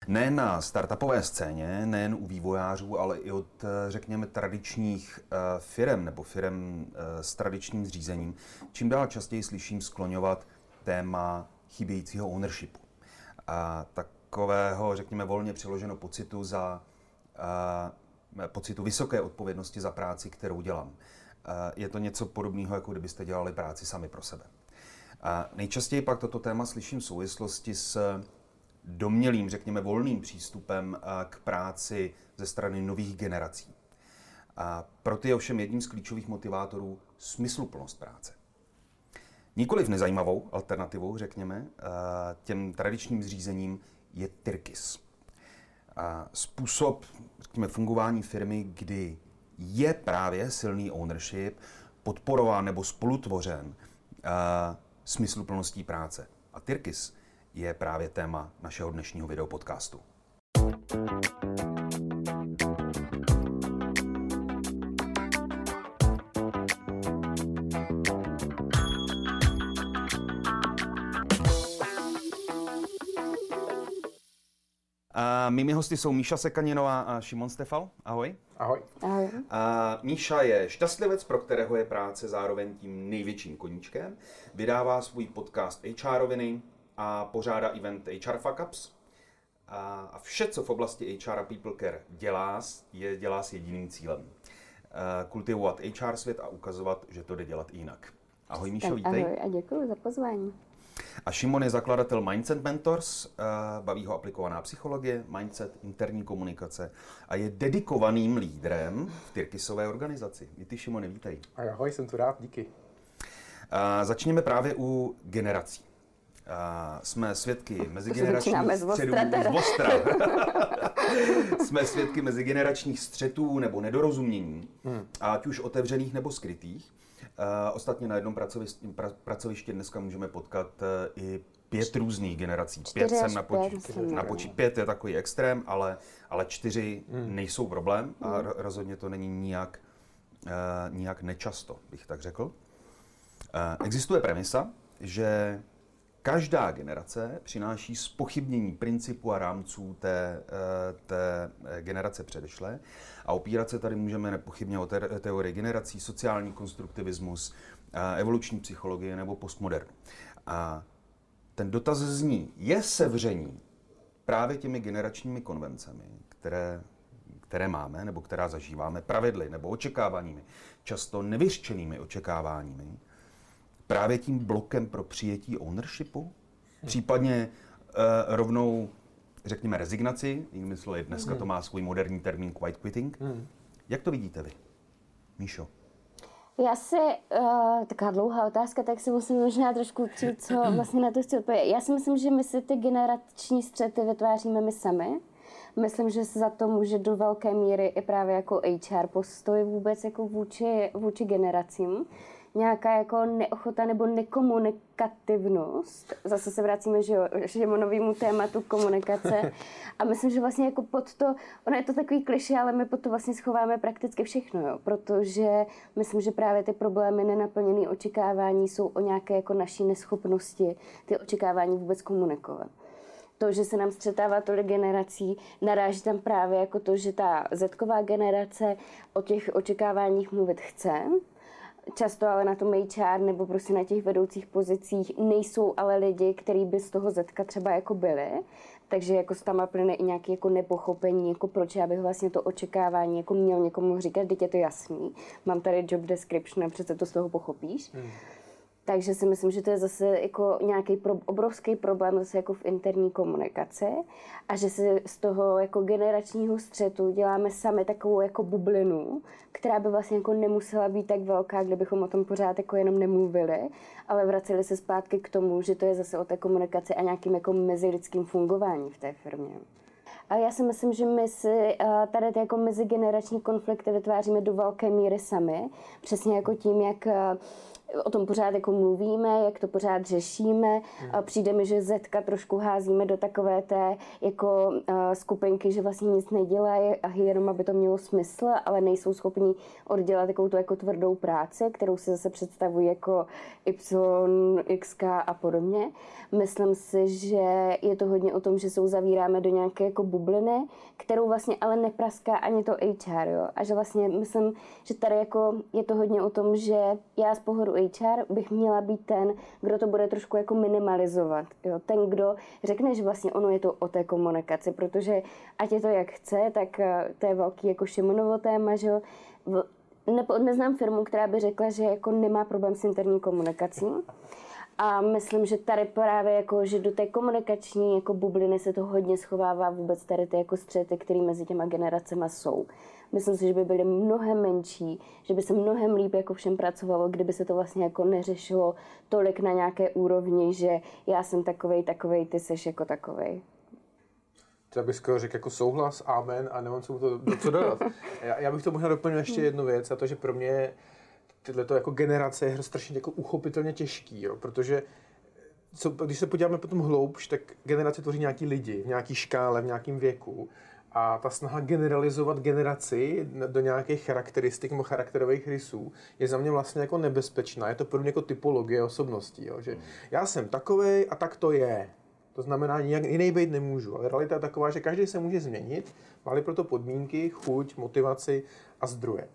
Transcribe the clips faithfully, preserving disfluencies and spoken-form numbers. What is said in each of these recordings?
Ne na startupové scéně, nejen u vývojářů, ale i od, řekněme, tradičních firem nebo firem s tradičním zřízením, čím dál častěji slyším skloňovat téma chybějícího ownershipu. A takového, řekněme, volně přeloženo pocitu za a, pocitu vysoké odpovědnosti za práci, kterou dělám. A je to něco podobného, jako kdybyste dělali práci sami pro sebe. A nejčastěji pak toto téma slyším v souvislosti s domnělým, řekněme, volným přístupem k práci ze strany nových generací. A proto je ovšem jedním z klíčových motivátorů smysluplnost práce. Nikoliv nezajímavou alternativou, řekněme, těm tradičním zřízením je Tyrkis. Způsob, řekněme, fungování firmy, kdy je právě silný ownership podporován nebo spolutvořen smysluplností práce. A Tyrkis je právě téma našeho dnešního videopodcastu. A mými hosty jsou Míša Sekaninová a Šimon Stefal. Ahoj. Ahoj. Ahoj. A Míša je šťastlivec, pro kterého je práce zároveň tím největším koníčkem. Vydává svůj podcast H R-oviny a pořádá event H R Fuck Ups. A vše, co v oblasti H R a People Care dělá, je dělá s jediným cílem. Kultivovat H R svět a ukazovat, že to jde dělat jinak. Ahoj Míšo, vítej. Ahoj a děkuji za pozvání. A Šimon je zakladatel Mindset Mentors, baví ho aplikovaná psychologie, mindset, interní komunikace a je dedikovaným lídrem v Tyrkisové organizaci. I ty, Šimone, vítej. Ahoj, jsem tu rád, díky. A začněme právě u generací. A jsme svědky mezigeneračních střetů. Jsme svědky mezigeneračních střetů nebo nedorozumění, hmm. ať už otevřených nebo skrytých. Uh, ostatně na jednom pracovišti, pra, pracovišti dneska můžeme potkat uh, i pět různých generací. Pět jsem napočí. Pět je takový extrém, ale, ale čtyři hmm. nejsou problém a hmm. rozhodně to není nijak, uh, nijak nečasto, bych tak řekl. Uh, existuje premisa, že každá generace přináší zpochybnění principů a rámců té, té generace předešlé a opírat se tady můžeme nepochybně o te- teorii generací, sociální konstruktivismus, evoluční psychologie nebo postmodernu. A ten dotaz zní, je sevření právě těmi generačními konvencemi, které, které máme nebo která zažíváme, pravidly nebo očekáváními, často nevyřčenými očekáváními, právě tím blokem pro přijetí ownershipu? Případně uh, rovnou, řekněme, rezignaci, jinými slovy, dneska to má svůj moderní termín quiet quitting. Hmm. Jak to vidíte vy, Míšo? Já si, uh, taková dlouhá otázka, tak si musím možná trošku učit, co vlastně na to chci odpovědět. Já si myslím, že my si ty generační střety vytváříme my sami. Myslím, že se za to může do velké míry i právě jako H R postoj vůbec jako vůči, vůči generacím. Nějaká jako neochota nebo nekomunikativnost. Zase se vracíme, že jo, Šimonovému tématu komunikace. A myslím, že vlastně jako pod to, ono je to takový klišé, ale my pod to vlastně schováme prakticky všechno, jo. Protože myslím, že právě ty problémy nenaplněné očekávání jsou o nějaké jako naší neschopnosti ty očekávání vůbec komunikovat. To, že se nám střetává tolik generací, naráží tam právě jako to, že ta zetková generace o těch očekáváních mluvit chce. Často ale na tom H R nebo prostě na těch vedoucích pozicích nejsou ale lidi, kteří by z toho zetka třeba jako byli. Takže jako s tam plyne i nějaké jako nepochopení, jako proč já bych vlastně to očekávání jako měl někomu říkat, teď je to jasný. Mám tady job description a přece to z toho pochopíš. Hmm. Takže si myslím, že to je zase jako nějaký pro, obrovský problém zase jako v interní komunikaci a že si z toho jako generačního střetu děláme sami takovou jako bublinu, která by vlastně jako nemusela být tak velká, kdybychom o tom pořád jako jenom nemluvili, ale vraceli se zpátky k tomu, že to je zase o té komunikaci a nějakým jako mezilidským fungování v té firmě. A já si myslím, že my si tady ty jako mezigenerační konflikty vytváříme do velké míry sami, přesně jako tím, jak o tom pořád jako mluvíme, jak to pořád řešíme. A přijde mi, že Zetka trošku házíme do takové té jako uh, skupinky, že vlastně nic nedělají a jenom aby to mělo smysl, ale nejsou schopní oddělat takovou tu jako tvrdou práci, kterou si zase představují jako Y, X K a podobně. Myslím si, že je to hodně o tom, že se uzavíráme do nějaké jako bubliny, kterou vlastně ale nepraská ani to H R, jo. A že vlastně myslím, že tady jako je to hodně o tom, že já z pohledu H R bych měla být ten, kdo to bude trošku jako minimalizovat, jo. Ten, kdo řekne, že vlastně ono je to o té komunikaci, protože ať je to jak chce, tak to je velký jako Šimonovo téma, že jo. Ne, neznám firmu, která by řekla, že jako nemá problém s interní komunikací. A myslím, že tady právě jako, že do té komunikační jako bubliny se to hodně schovává vůbec tady ty jako střety, které mezi těma generacema jsou. Myslím si, že by byly mnohem menší, že by se mnohem líp jako všem pracovalo, kdyby se to vlastně jako neřešilo tolik na nějaké úrovni, že já jsem takovej, takovej, ty seš jako takovej. Já bych skoro řekl jako souhlas, amen a nemám co to co dodat. Já, já bych to možná doplnil ještě jednu věc a to, že pro mě tyhle jako generace je strašně jako uchopitelně těžký, jo, protože co, když se podíváme potom hloubš, tak generace tvoří nějaký lidi v nějaký škále, v nějakém věku a ta snaha generalizovat generaci do nějakých charakteristik nebo charakterových rysů je za mě vlastně jako nebezpečná. Je to pro mě jako typologie osobností, jo, že já jsem takovej a tak to je. To znamená, nijak jiný být nemůžu, ale realita je taková, že každý se může změnit, má-li proto podmínky, chuť, motivaci a zdroje.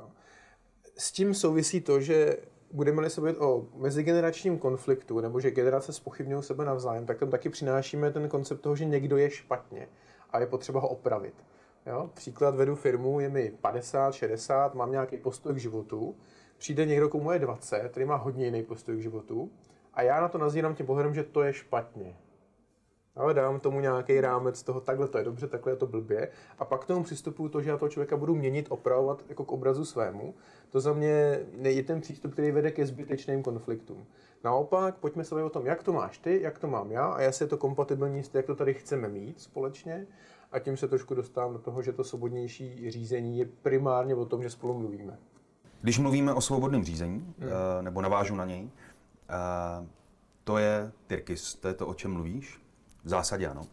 S tím souvisí to, že budeme-li se bavit o mezigeneračním konfliktu, nebo že generace zpochybňují sebe navzájem, tak tam taky přinášíme ten koncept toho, že někdo je špatně a je potřeba ho opravit. Jo? Příklad, vedu firmu, je mi padesát, šedesát, mám nějaký postoj k životu, přijde někdo, komu je dvacet, který má hodně jiný postoj k životu a já na to nazírám tím pohledem, že to je špatně. Ale dám tomu nějaký rámec toho, takhle to je dobře, takhle je to blbě. A pak k tomu přistupuju to, že já toho člověka budu měnit, opravovat jako k obrazu svému. To za mě je ten přístup, který vede ke zbytečným konfliktům. Naopak, pojďme se bavit o tom, jak to máš ty, jak to mám já a jestli je to kompatibilní s tím, jak to tady chceme mít společně. A tím se trošku dostávám do toho, že to svobodnější řízení je primárně o tom, že spolu mluvíme. Když mluvíme o svobodném řízení, hmm. nebo navážu na něj, to je Tyrkis, to je to, o čem mluvíš. V zásadě ano.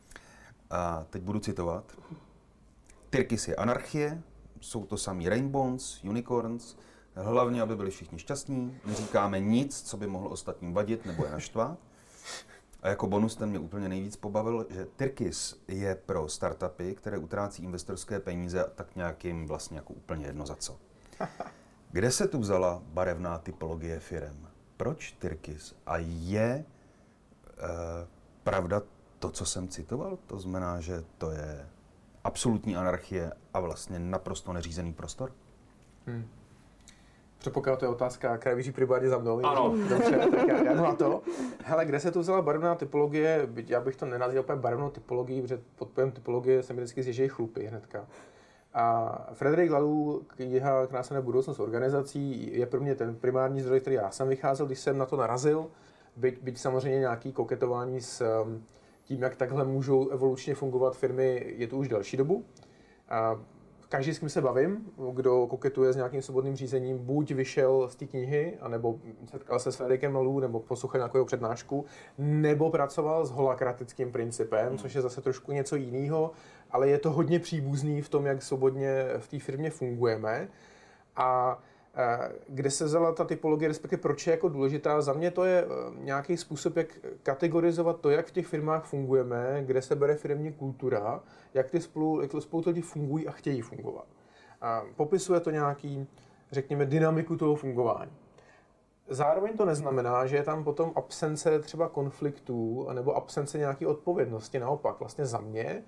A teď budu citovat. Tyrkis je anarchie, jsou to samý rainbows, unicorns, hlavně, aby byli všichni šťastní, neříkáme nic, co by mohlo ostatním vadit nebo je naštvat. A jako bonus ten mě úplně nejvíc pobavil, že Tyrkis je pro startupy, které utrácí investorské peníze a tak nějakým vlastně jako úplně jedno za co. Kde se tu vzala barevná typologie firem? Proč Tyrkis? A je... Uh, pravda to, co jsem citoval, to znamená, že to je absolutní anarchie a vlastně naprosto neřízený prostor? Hmm. Předpokládám, to je otázka, která běží primárně za mnou. Ano. Dobře, tak já, já jdu na to. Hele, kde se tu vzala barevná typologie? Já bych to nenazval úplně barevnou typologii, protože pod pojem typologie se mi vždycky zježejí chlupy hnedka. A Frederick Laloux, kniha Krásná budoucnost organizací, je pro mě ten primární zdroj, který já jsem vycházel, když jsem na to narazil. Byť, byť samozřejmě nějaký koketování s tím, jak takhle můžou evolučně fungovat firmy, je to už delší dobu. A každý, s kým se bavím, kdo koketuje s nějakým svobodným řízením, buď vyšel z té knihy, anebo setkal se s Frederikem Laloux, nebo poslouchal nějakou jeho přednášku, nebo pracoval s holakratickým principem, což je zase trošku něco jiného, ale je to hodně příbuzný v tom, jak svobodně v té firmě fungujeme. A kde se vzala ta typologie, respektive proč je jako důležitá? Za mě to je nějaký způsob, jak kategorizovat to, jak v těch firmách fungujeme, kde se bere firemní kultura, jak ty spolu, jak spolu lidi fungují a chtějí fungovat. A popisuje to nějaký, řekněme, dynamiku toho fungování. Zároveň to neznamená, že je tam potom absence třeba konfliktů nebo absence nějaké odpovědnosti. Naopak, vlastně za mě,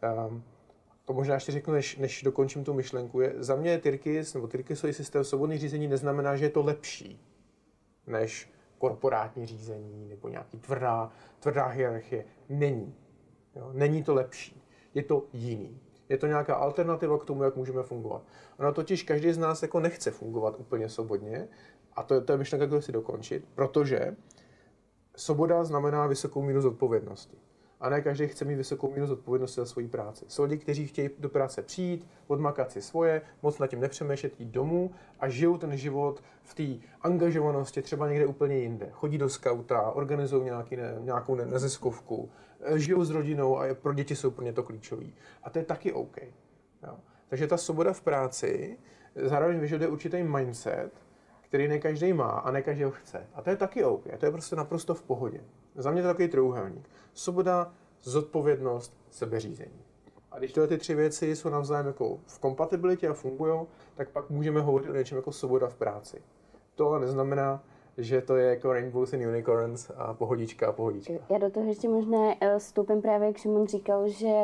to možná ještě řeknu, než, než dokončím tu myšlenku, je, za mě Tyrkis nebo Tyrkisový systém svobodných řízení neznamená, že je to lepší než korporátní řízení nebo nějaký tvrdá, tvrdá hierarchie. Není. Jo? Není to lepší. Je to jiný. Je to nějaká alternativa k tomu, jak můžeme fungovat. Ono totiž každý z nás jako nechce fungovat úplně svobodně a to, to je myšlenka, kterou chci dokončit, protože svoboda znamená vysokou míru zodpovědnosti. A ne každý chce mít vysokou míru zodpovědnosti za svoji práci. Jsou lidi, kteří chtějí do práce přijít, odmakat si svoje, moc nad tím nepřemýšlet, jít domů a žijou ten život v té angažovanosti třeba někde úplně jinde. Chodí do skauta, organizují nějaký, ne, nějakou neziskovku, žijou s rodinou a pro děti jsou pro ně to klíčový. A to je taky OK. Jo. Takže ta svoboda v práci zároveň vyžaduje určitý mindset, který ne každý má a ne každý ho chce. A to je taky OK. To je prostě naprosto v pohodě. Za mě to je takový trojúhelník. Svoboda, zodpovědnost, sebeřízení. A když tyhle ty tři věci jsou navzájem jako v kompatibilitě a fungují, tak pak můžeme hovořit o něčem jako svoboda v práci. To ale neznamená, že to je jako rainbows and unicorns a pohodička a pohodička. Já do toho ještě možná vstoupím právě, jak Šimon říkal, že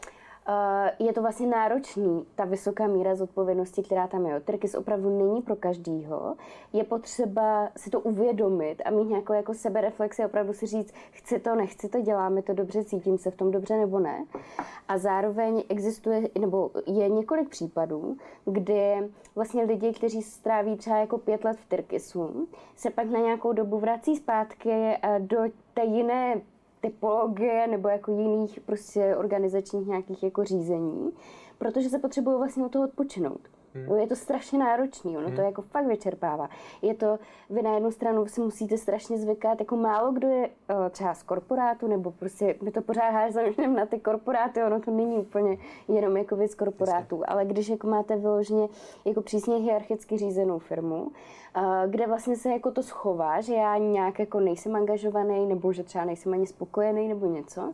je to vlastně náročný, ta vysoká míra zodpovědnosti, která tam je. Tyrkis opravdu není pro každýho. Je potřeba si to uvědomit a mít nějakou jako sebereflexi, opravdu si říct, chci to, nechci to, děláme to dobře, cítím se v tom dobře nebo ne. A zároveň existuje, nebo je několik případů, kdy vlastně lidi, kteří stráví třeba jako pět let v Tyrkisu, se pak na nějakou dobu vrací zpátky do té jiné typologie nebo jako jiných prostě organizačních nějakých jako řízení, protože se potřebují vlastně od toho odpočinout. Hmm. Je to strašně náročný, ono hmm. to jako fakt vyčerpává. Je to, vy na jednu stranu si musíte strašně zvykat, jako málo kdo je o, třeba z korporátu, nebo prostě my to pořád hážeme na ty korporáty, ono to není úplně jenom jako věc korporátů, ale když jako máte vyloženě jako přísně hierarchicky řízenou firmu, a, kde vlastně se jako to schová, že já nějak jako nejsem angažovaný, nebo že třeba nejsem ani spokojený, nebo něco,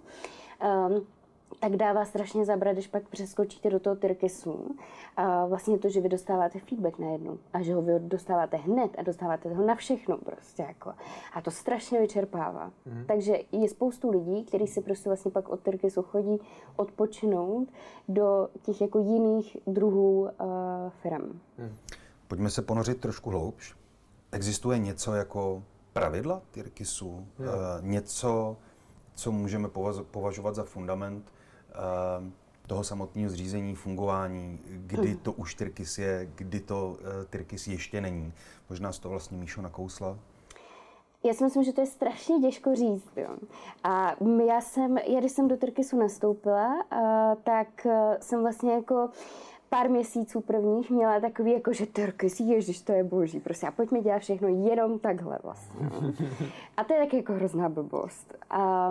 um, tak dává strašně zabrat, když pak přeskočíte do toho Tyrkisu. A vlastně to, že vy dostáváte feedback najednou a že ho vy dostáváte hned a dostáváte ho na všechno prostě jako. A to strašně vyčerpává. Mm. Takže je spoustu lidí, kteří si prostě vlastně pak od Tyrkisu chodí odpočinout do těch jako jiných druhů uh, firm. Mm. Pojďme se ponořit trošku hloubš. Existuje něco jako pravidla Tyrkisu? Mm. Uh, něco, co můžeme považovat za fundament uh, toho samotného zřízení, fungování, kdy to už Tyrkis je, kdy to uh, Tyrkis ještě není. Možná z toho vlastně Míšo nakousla. Já si myslím, že to je strašně těžko říct. Jo. A já jsem, já když jsem do Tyrkisu nastoupila, uh, tak uh, jsem vlastně jako pár měsíců prvních měla takový jako, že Tyrkis, ježiš, to je boží, prostě a pojďme dělat všechno jenom takhle vlastně. A to je taky jako hrozná blbost. A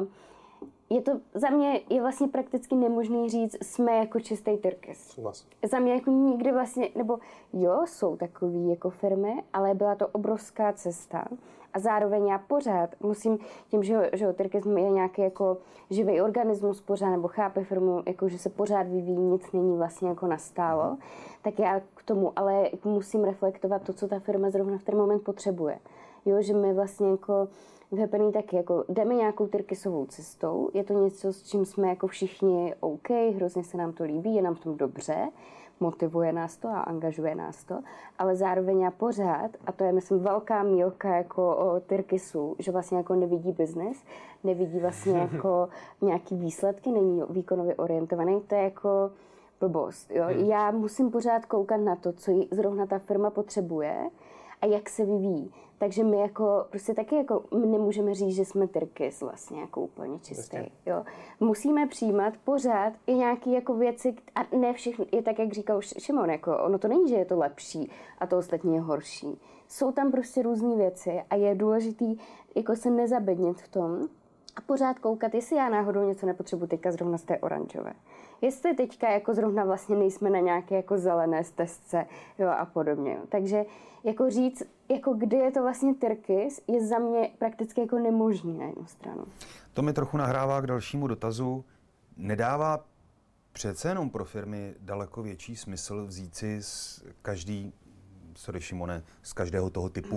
je to, za mě je vlastně prakticky nemožný říct, jsme jako čistý Tyrkis. Za mě jako nikdy vlastně, nebo jo, jsou takový jako firmy, ale byla to obrovská cesta. A zároveň já pořád musím, tím, že, že Tyrkis je nějaký jako živý organismus pořád, nebo chápe firmu, jako že se pořád vyvíjí, nic není vlastně jako nastálo, tak já k tomu ale musím reflektovat to, co ta firma zrovna v ten moment potřebuje. Jo, že my vlastně jako v Happening taky jako jdeme nějakou Tyrkisovou cestou, je to něco, s čím jsme jako všichni OK, hrozně se nám to líbí, je nám v tom dobře, motivuje nás to a angažuje nás to, ale zároveň já pořád, a to je myslím velká mílka jako o Tyrkisu, že vlastně jako nevidí biznes, nevidí vlastně jako nějaký výsledky, není výkonově orientovaný, to je jako blbost. Jo? Hmm. Já musím pořád koukat na to, co zrovna ta firma potřebuje a jak se vyvíjí. Takže my jako prostě taky jako nemůžeme říct, že jsme Tyrkis vlastně jako úplně čistý. Jo. Musíme přijímat pořád i nějaké jako věci a ne všechno, je tak, jak říkal Šimon, jako ono to není, že je to lepší a to ostatní je horší. Jsou tam prostě různé věci a je důležitý jako se nezabednit v tom a pořád koukat, jestli já náhodou něco nepotřebuji teďka zrovna z té oranžové. Jestli teďka jako zrovna vlastně nejsme na nějaké jako zelené stezce, jo, a podobně. Jo. Takže jako říct, jako kdy je to vlastně Tyrkis, je za mě prakticky jako nemožný na jednu stranu. To mi trochu nahrává k dalšímu dotazu. Nedává přece jenom pro firmy daleko větší smysl vzít si z každý, sorry Šimone, z každého toho typu,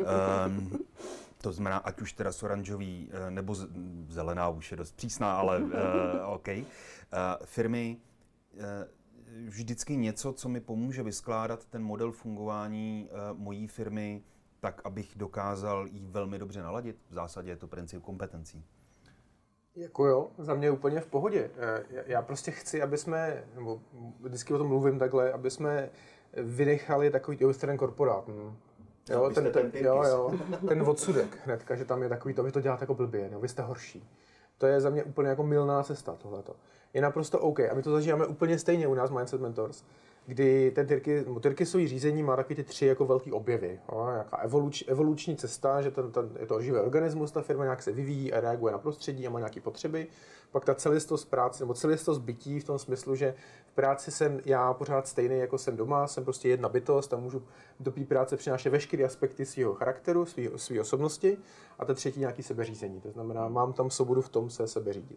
um, to znamená, ať už teda z oranžový, nebo zelená už je dost přísná, ale uh, OK. Uh, firmy uh, vždycky něco, co mi pomůže vyskládat ten model fungování uh, mojí firmy, tak, abych dokázal jí velmi dobře naladit. V zásadě je to princip kompetencí. Jako jo, za mě úplně v pohodě. Já prostě chci, aby jsme, nebo vždycky o tom mluvím takhle, aby jsme vynechali takový ten korporát. Jo, ten, ten, jo, jo, ten odsudek hnedka, že tam je takový to, vy to děláte jako blbě, no, vy jste horší. To je za mě úplně jako mylná cesta tohleto. Je naprosto OK. A my to zažíváme úplně stejně u nás Mindset Mentors, kdy ten Tyrkisový řízení má taky ty tři jako velký objevy. Jo? Nějaká evoluč, evoluční cesta, že ten, ten, je to živý organismus, ta firma nějak se vyvíjí a reaguje na prostředí a má nějaké potřeby. Pak ta celistost práce, nebo celistost bytí v tom smyslu, že v práci jsem já pořád stejný, jako jsem doma, jsem prostě jedna bytost a můžu do té práce přinášet veškeré aspekty svého charakteru, své osobnosti. A ten třetí nějaký sebeřízení. To znamená, mám tam svobodu v tom se sebeřídit.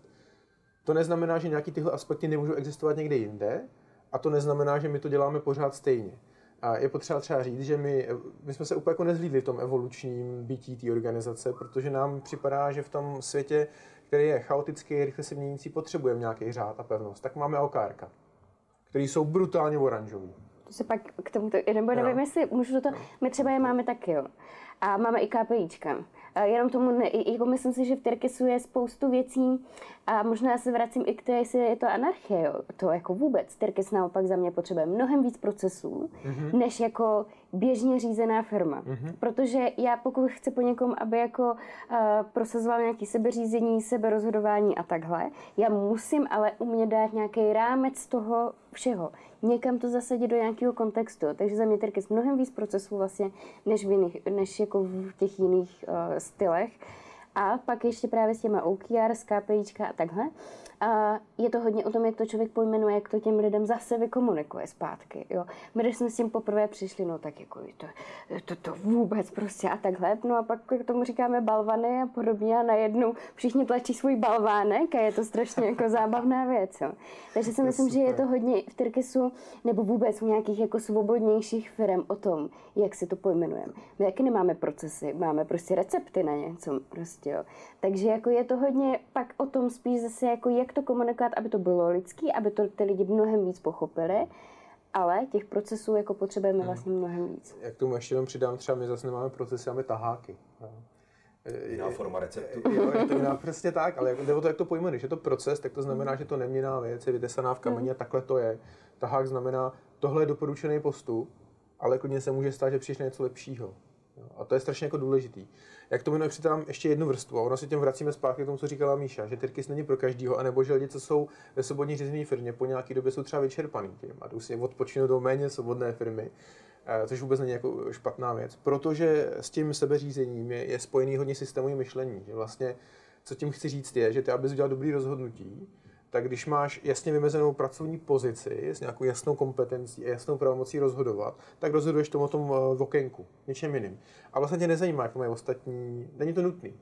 To neznamená, že nějaký tyhle aspekty nemůžou existovat někde jinde, a to neznamená, že my to děláme pořád stejně. A je potřeba třeba říct, že my, my jsme se úplně jako nezlídli v tom evolučním bytí té organizace, protože nám připadá, že v tom světě, který je chaotický, rychle se měnící, potřebujeme nějaký řád a pevnost. Tak máme O K R, který jsou brutálně oranžový. To se pak k tomuto, nebo nevím, jestli můžu do toho, my třeba je máme taky, jo. A máme i KPIčka. Jenom tomu, ne, jako myslím si, že v Tyrkisu je spoustu věcí a možná se vracím i k té, jestli je to anarchie, jo. To jako vůbec. Tyrkis naopak za mě potřebuje mnohem víc procesů, mm-hmm. než jako běžně řízená firma. Mm-hmm. Protože já pokud chci po někom, aby jako uh, prosazoval nějaké sebeřízení, seberozhodování a takhle, já musím ale umět dát nějaký rámec toho všeho. Někam to zasadit do nějakého kontextu. Takže za mě Tyrkis mnohem víc procesů vlastně, než v, jiných, než jako v těch jiných uh, stylech. A pak ještě právě s těma O K R, s KPIčka a takhle. A je to hodně o tom, jak to člověk pojmenuje, jak to těm lidem zase vykomunikuje zpátky. Jo. My, když jsme s tím poprvé přišli, no tak jako to, to, to vůbec prostě a takhle. No a pak k tomu říkáme balvany a podobně a najednou všichni tlačí svůj balvánek a je to strašně jako zábavná věc. Jo. Takže si myslím, že je to hodně v Tyrkisu nebo vůbec u nějakých jako svobodnějších firm o tom, jak si to pojmenujeme. My taky nemáme procesy, máme prostě recepty na něco. Prostě, jo. Takže jako je to hodně pak o tom spíš zase jako jak to komunikovat, aby to bylo lidský, aby to ty lidi mnohem víc pochopili, ale těch procesů jako potřebujeme hmm. vlastně mnohem víc. Jak tomu ještě jenom přidám, třeba my zase nemáme procesy, máme taháky. Jiná forma receptu. Jo, je to jiná, přesně tak, ale jde o to, jak to pojmenuješ. Je to proces, tak to znamená, že to neměná věc, je vytesaná v kameni a takhle to je. Tahák znamená, tohle je doporučený postup, ale klidně se může stát, že přijdeš na něco lepšího. A to je strašně jako důležitý. Jak tomu nepřidám ještě jednu vrstvu, a ono si tím vracíme zpátky k tomu, co říkala Míša, že Tyrkis není pro každýho, anebo že lidi, co jsou ve svobodně řízené firmě, po nějaké době jsou třeba vyčerpaný tím a jdou si odpočinout do méně svobodné firmy, což vůbec není jako špatná věc, protože s tím sebeřízením je, je spojený hodně systémový myšlení, že vlastně, co tím chci říct je, že ty, abys udělal dobrý rozhodnutí, tak když máš jasně vymezenou pracovní pozici s nějakou jasnou kompetencí a jasnou pravomocí rozhodovat, tak rozhoduješ tomu o tom v okénku, něčem jiným. A vlastně tě nezajímá, jak to mají ostatní, není to nutný.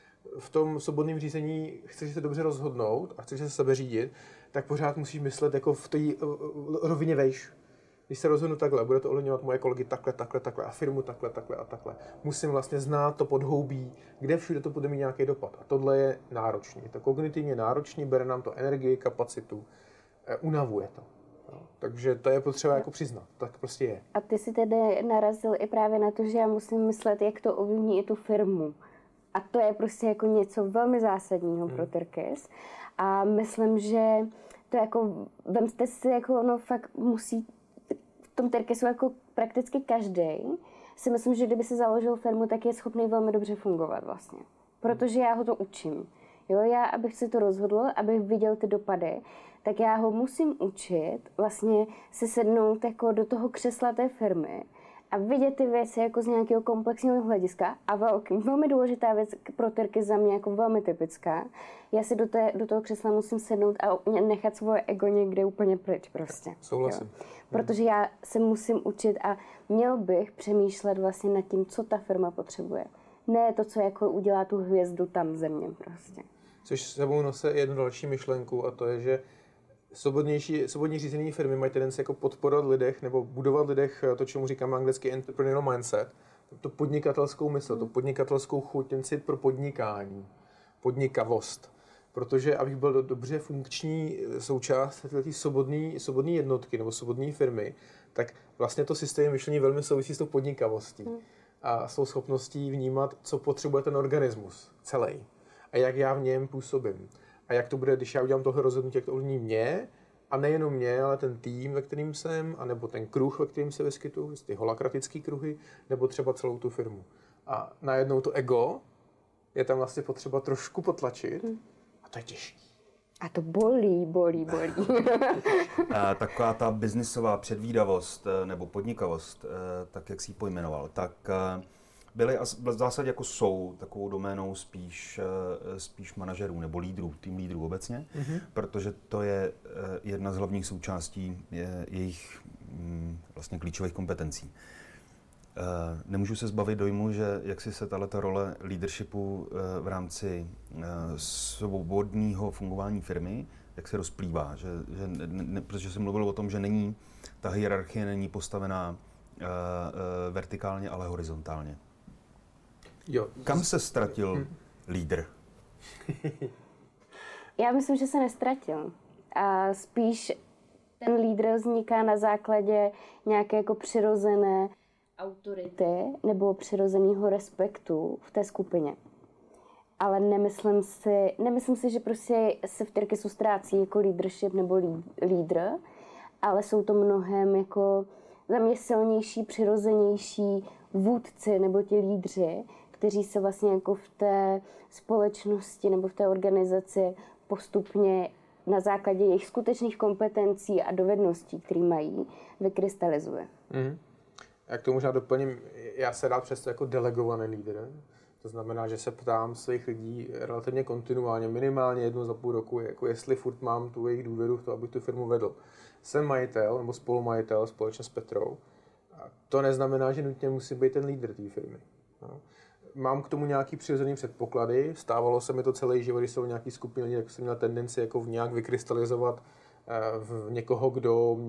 V tom svobodném řízení chceš se dobře rozhodnout a chceš se sebe řídit, tak pořád musíš myslet jako v té rovině vejš. Když se rozhodnu takhle, bude to ovlivňovat moje kolegy takhle, takhle, takhle a firmu takhle, takhle a takhle. Musím vlastně znát to podhoubí, kde všude to bude mít nějaký dopad. A tohle je náročný. Je to kognitivně náročný, bere nám to energii, kapacitu, unavuje to. No, takže to je potřeba jako přiznat. Tak prostě je. A ty si tedy narazil i právě na to, že já musím myslet, jak to ovlivní i tu firmu. A to je prostě jako něco velmi zásadního hmm. pro Tyrkis. A myslím, že to jako, vemte si, jako ono fakt musí v tom Tyrkisu jako prakticky každý, si myslím, že kdyby si založil firmu, tak je schopný velmi dobře fungovat vlastně. Protože já ho to učím. Jo, já, abych si to rozhodl, abych viděl ty dopady, tak já ho musím učit vlastně se sednout jako do toho křesla té firmy a vidět ty věci jako z nějakého komplexního hlediska. A velký, velmi důležitá věc pro Tyrkis za mě jako velmi typická. Já si do, té, do toho křesla musím sednout a nechat svoje ego někde úplně pryč prostě. Souhlasím. Jo. Protože já se musím učit a měl bych přemýšlet vlastně nad tím, co ta firma potřebuje. Ne to, co jako udělá tu hvězdu tam země prostě. Což sebou nose jednu další myšlenku a to je, že svobodnější, svobodně řízené firmy mají tendenci jako podporovat lidech nebo budovat lidech to, čemu říkáme anglicky entrepreneurial mindset, to podnikatelskou mysl, to podnikatelskou chuť, ten cit pro podnikání, podnikavost. Protože abych byl dobře funkční součást této svobodné svobodné jednotky nebo svobodné firmy, tak vlastně to systém myšlení velmi souvisí s tou podnikavostí hmm. a s tou schopností vnímat, co potřebuje ten organismus celý a jak já v něm působím. A jak to bude, když já udělám tohle rozhodnutí, jak to ovlivní mě, a nejenom mě, ale ten tým, ve kterým jsem, anebo ten kruh, ve kterým se vyskytuju, ty holakratický kruhy, nebo třeba celou tu firmu. A najednou to ego je tam vlastně potřeba trošku potlačit, hmm. A to je těžké. A to bolí, bolí, bolí. A taková ta biznisová předvídavost nebo podnikavost, tak jak jsi ji pojmenoval, tak byly v zásadě jako jsou takovou doménou spíš, spíš manažerů nebo lídrů, tým lídrů obecně, mm-hmm. protože to je jedna z hlavních součástí jejich vlastně klíčových kompetencí. Nemůžu se zbavit dojmu, že jak si se tato role leadershipu v rámci svobodného fungování firmy, jak se rozplývá, že, že ne, protože jsem mluvil o tom, že není, ta hierarchie není postavená uh, uh, vertikálně, ale horizontálně. Jo. Kam se ztratil hmm. lídr? Já myslím, že se nestratil. A spíš ten lídr vzniká na základě nějaké jako přirozené autority nebo přirozeného respektu v té skupině. Ale nemyslím si, nemyslím si, že prostě se v Tyrkisu ztrácí jako leadership nebo lídr, ale jsou to mnohem jako za mě silnější, přirozenější vůdci nebo ti lídři, kteří se vlastně jako v té společnosti nebo v té organizaci postupně na základě jejich skutečných kompetencí a dovedností, které mají, vykrystalizuje. Mm. Já k tomu možná doplním, já se rád představím jako delegovaný lídr. To znamená, že se ptám svých lidí relativně kontinuálně, minimálně jednou za půl roku, jako jestli furt mám tu jejich důvěru v to, abych tu firmu vedl. Jsem majitel nebo spolumajitel společně s Petrou. A to neznamená, že nutně musí být ten lídr té firmy. No. Mám k tomu nějaký přirozený předpoklady. Stávalo se mi to celý život, když jsou nějaký skupiny, tak jsem měl tendenci jako v nějak vykrystalizovat v někoho, kdo,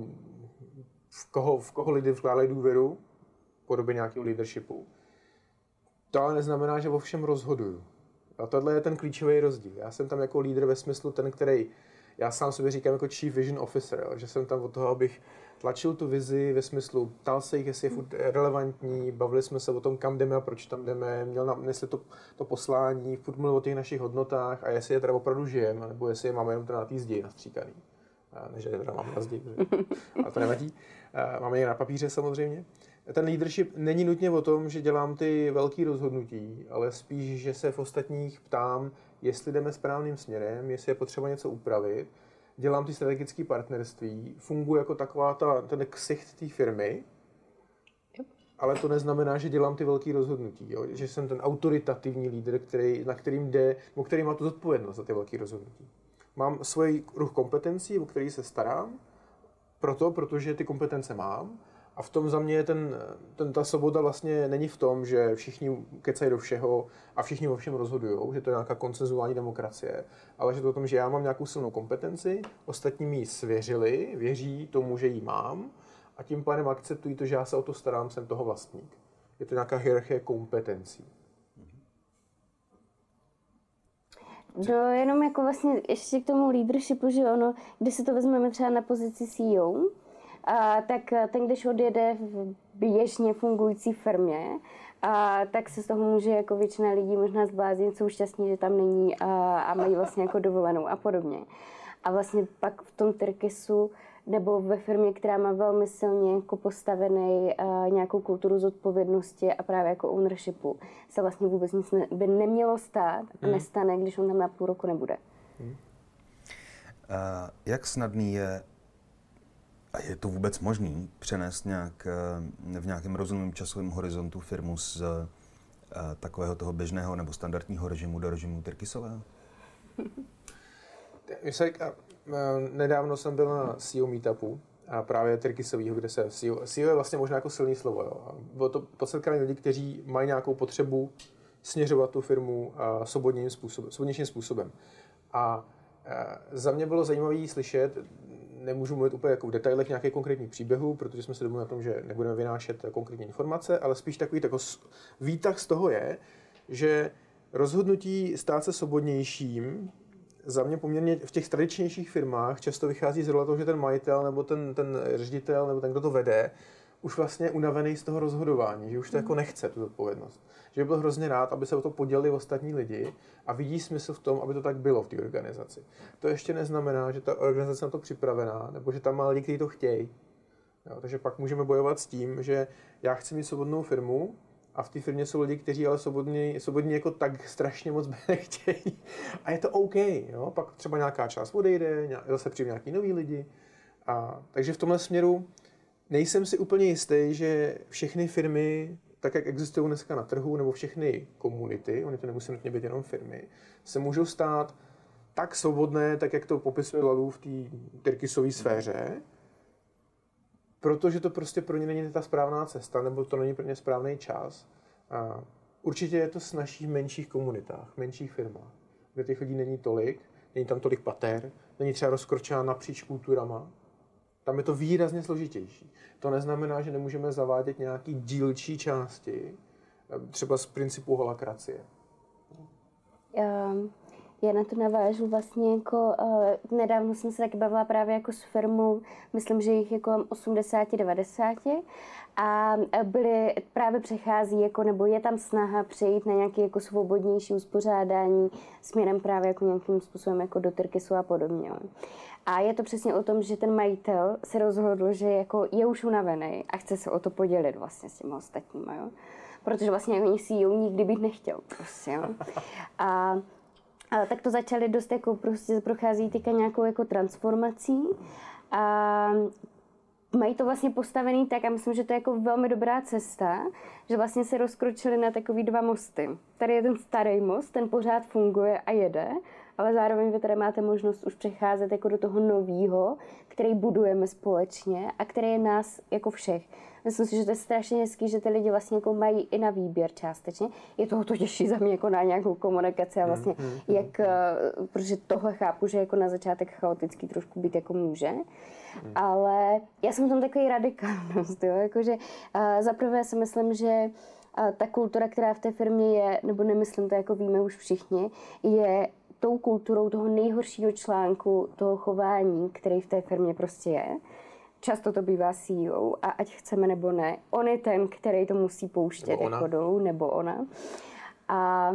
v koho, v koho lidi vkládají důvěru, v podobě nějakého leadershipu. To ale neznamená, že o všem rozhoduju. A tohle je ten klíčový rozdíl. Já jsem tam jako lídr ve smyslu ten, který, já sám sobě říkám jako Chief Vision Officer, že jsem tam od toho, abych tlačil tu vizi ve smyslu, ptal se jich, jestli je furt relevantní, bavili jsme se o tom, kam jdeme a proč tam jdeme, měl nám, nesli to, to poslání, furt mluvil o těch našich hodnotách a jestli je teda opravdu žijeme, nebo jestli je máme jenom teda na té zdi nastříkaný. Než je teda máme na zdi, ale to nevadí. Máme je na papíře samozřejmě. Ten leadership není nutně o tom, že dělám ty velké rozhodnutí, ale spíš, že se v ostatních ptám, jestli jdeme správným směrem, jestli je potřeba něco upravit. Dělám ty strategické partnerství, funguji jako taková ta, ten ksicht té firmy, ale to neznamená, že dělám ty velké rozhodnutí. Jo? Že jsem ten autoritativní lídr, který, na kterým jde, o který má tu zodpovědnost za ty velké rozhodnutí. Mám svůj kruh kompetencí, o který se starám, proto, protože ty kompetence mám. A v tom za mě ten, ten, ta svoboda vlastně není v tom, že všichni kecají do všeho a všichni o všem rozhodujou, že to je nějaká konsenzuální demokracie, ale že to o tom, že já mám nějakou silnou kompetenci, ostatní mi ji svěřili, věří tomu, že ji mám a tím pádem akceptují to, že já se o to starám, jsem toho vlastník. Je to nějaká hierarchie kompetencí. No, jenom jako vlastně ještě k tomu leadershipu, že ono, když si to vezmeme třeba na pozici C E O, a tak ten, když odjede v běžně fungující firmě, a tak se z toho může jako většina lidí možná zbláznit, jsou šťastní, že tam není a, a mají vlastně jako dovolenou a podobně. A vlastně pak v tom Tyrkisu nebo ve firmě, která má velmi silně jako postavený uh, nějakou kulturu zodpovědnosti a právě jako ownershipu, se vlastně vůbec nic ne, by nemělo stát a hmm. nestane, když on tam na půl roku nebude. Hmm. Uh, jak snadný je, a je to vůbec možný, přenést nějak, v nějakém rozumném časovém horizontu firmu z uh, takového toho běžného nebo standardního režimu do režimu tyrkisového? Nedávno jsem byl na C E O meetupu a právě tyrkisovýho, kde se C E O, C E O je vlastně možná jako silný slovo. Jo. Bylo to podsetkání lidí, kteří mají nějakou potřebu směřovat tu firmu svobodným způsobem, svobodnějším způsobem. A za mě bylo zajímavé slyšet, nemůžu mluvit úplně jako v detailech nějakých konkrétních příběhů, protože jsme se domluvili na tom, že nebudeme vynášet konkrétní informace, ale spíš takový tako výtah z toho je, že rozhodnutí stát se svobodnějším za mě poměrně v těch tradičnějších firmách často vychází z role toho, že ten majitel nebo ten, ten ředitel nebo ten, kdo to vede, už vlastně je unavený z toho rozhodování, že už to jako nechce, tu odpovědnost. Že by byl hrozně rád, aby se o to podělili ostatní lidi a vidí smysl v tom, aby to tak bylo v té organizaci. To ještě neznamená, že ta organizace na to připravená, nebo že tam má lidi, kteří to chtějí. Jo, takže pak můžeme bojovat s tím, že já chci mít svobodnou firmu, A v té firmě jsou lidi, kteří ale svobodně, svobodně jako tak strašně moc nechtějí. A je to OK, jo? Pak třeba nějaká část odejde, zase přijde nějaký nový lidi. A, takže v tomhle směru nejsem si úplně jistý, že všechny firmy, tak jak existují dneska na trhu, nebo všechny komunity, oni to nemusí nutně být jenom firmy, se můžou stát tak svobodné, tak jak to popisuje Lalu v té Tyrkisové sféře, protože to prostě pro ně není ta správná cesta, nebo to není pro ně správný čas. A určitě je to snazší v menších komunitách, menších firmách, kde těch lidí není tolik, není tam tolik pater, není třeba rozkročená napříč kulturama. Tam je to výrazně složitější. To neznamená, že nemůžeme zavádět nějaký dílčí části, třeba z principu holakracie. Um. Já na to navážu vlastně jako, uh, nedávno jsem se taky bavila právě jako s firmou, myslím, že jich jako osmdesát devadesát a byly, právě přechází jako, nebo je tam snaha přejít na nějaké jako svobodnější uspořádání směrem právě jako nějakým způsobem jako do Tyrkisu a podobně. A je to přesně o tom, že ten majitel se rozhodl, že jako je už unavený a chce se o to podělit vlastně s těmi ostatníma, jo. Protože vlastně oni si jí nikdy být nechtěl, prostě, jo. A Ale tak to začali dost jako prostě prochází teďka nějakou jako transformací a mají to vlastně postavený tak a myslím, že to je jako velmi dobrá cesta, že vlastně se rozkročili na takový dva mosty. Tady je ten starý most, ten pořád funguje a jede, ale zároveň vy tady máte možnost už přecházet jako do toho novýho, který budujeme společně a který je nás jako všech. Myslím si, že to je strašně hezký, že ty lidi vlastně jako mají i na výběr částečně. Je toho to těžší za mě jako na nějakou komunikaci a vlastně mm, mm, jak, mm. protože tohle chápu, že jako na začátek chaotický trošku být jako může. Mm. Ale já jsem tam takový radikálnost, jo, jakože uh, zaprvé si myslím, že uh, ta kultura, která v té firmě je, nebo nemyslím to, jako víme už všichni, je tou kulturou toho nejhoršího článku toho chování, který v té firmě prostě je. Často to bývá C E O a ať chceme nebo ne, on je ten, který to musí pouštět jako dolů, nebo ona. A,